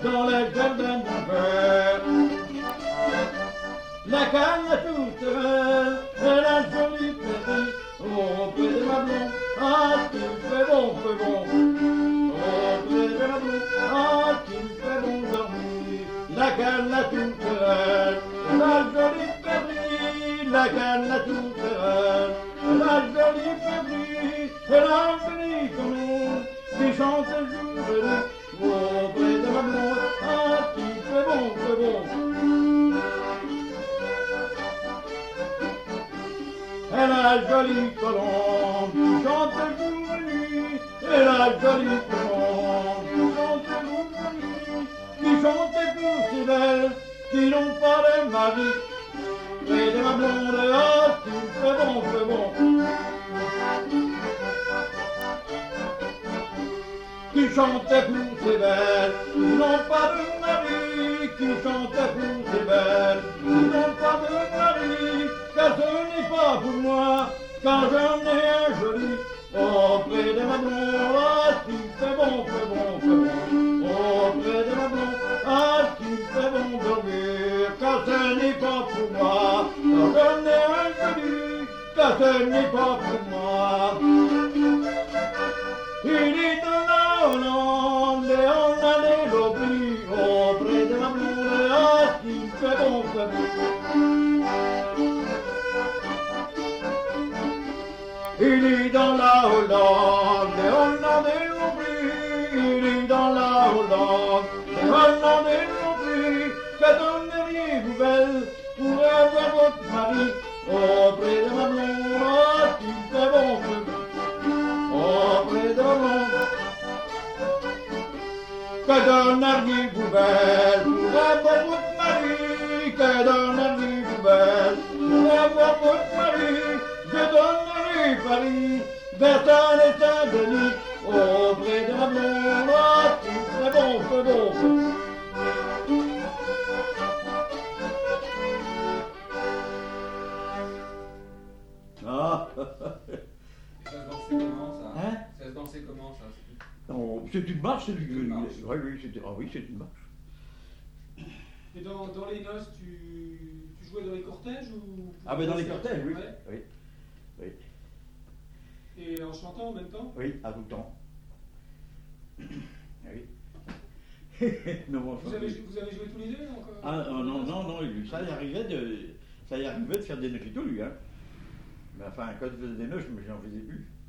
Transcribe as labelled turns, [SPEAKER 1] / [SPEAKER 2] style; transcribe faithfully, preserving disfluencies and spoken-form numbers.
[SPEAKER 1] dans le jardin du père. La canne à toute seule, et la jolie périe, auprès de ma blonde, ah, tu fais bon, fais bon. Auprès de ma blonde, ah, tu fais bon dormir. La canne à toute seule, la jolie périe, la canne à toute seule, la jolie périe, la jolie commune, qui chante jour et nuit. Auprès de ma blonde, ah, tu fais bon, fais bon. Elle a la jolie colombe qui chante jour et nuit. Elle a la jolie colombe qui chante jour et nuit. Qui chante pour ces belles qui n'ont pas de mari. Près de ma blonde, ah, tu fais bon, fais bon. Qui chante pour ces belles qui n'ont pas de mari. Qui chante pour ces belles qui n'ont pas de mari. Car ce n'est pas pour moi, quand j'en ai un joli, auprès de ma blonde, ah, tu fais bon, fais bon, fais bon. Auprès de ma blonde, ah, tu fais bon dormir, car ce n'est pas pour moi, quand j'en ai un joli, car ce n'est pas pour moi. Il est dans la Hollande, et on a les lobbies, auprès de ma blonde, ah, tu fais bon, fais bon. Il est dans la Hollande, et on en est oublié. Il est dans la Hollande, et on en est oublié. Que donneriez-vous belle pour avoir votre mari auprès de ma blonde, ah, tu fais bon feu. Auprès de ma blonde. Que donneriez-vous belle pour avoir votre mari? Que donneriez-vous belle pour avoir votre mari? Je donnerai Paris, Versailles et Saint-Denis, auprès de ma blonde, ah, tu fais bon, fais bon, fais bon. Ah.
[SPEAKER 2] Ça se dansait comment ça?
[SPEAKER 1] Hein?
[SPEAKER 2] Ça se dansait comment ça?
[SPEAKER 1] Non, c'est une marche, c'est une...
[SPEAKER 2] une marche.
[SPEAKER 1] Oui, oui, c'est ah, oui, c'est une marche.
[SPEAKER 3] Et dans, dans les noces, tu, tu jouais dans les cortèges ou...
[SPEAKER 1] Ah ben dans les cortèges, oui.
[SPEAKER 3] Ouais.
[SPEAKER 1] Oui. Oui.
[SPEAKER 3] Et en chantant en même temps?
[SPEAKER 1] Oui, à tout le temps. Oui. non, bon,
[SPEAKER 3] Vous avez, vous avez joué tous les deux encore?
[SPEAKER 1] Ah non, non, non, non, lui, ça y arrivait de, ça y arrivait de faire des nœuds lui, hein. Mais enfin, quand il faisait des nœuds, je j'en faisais plus.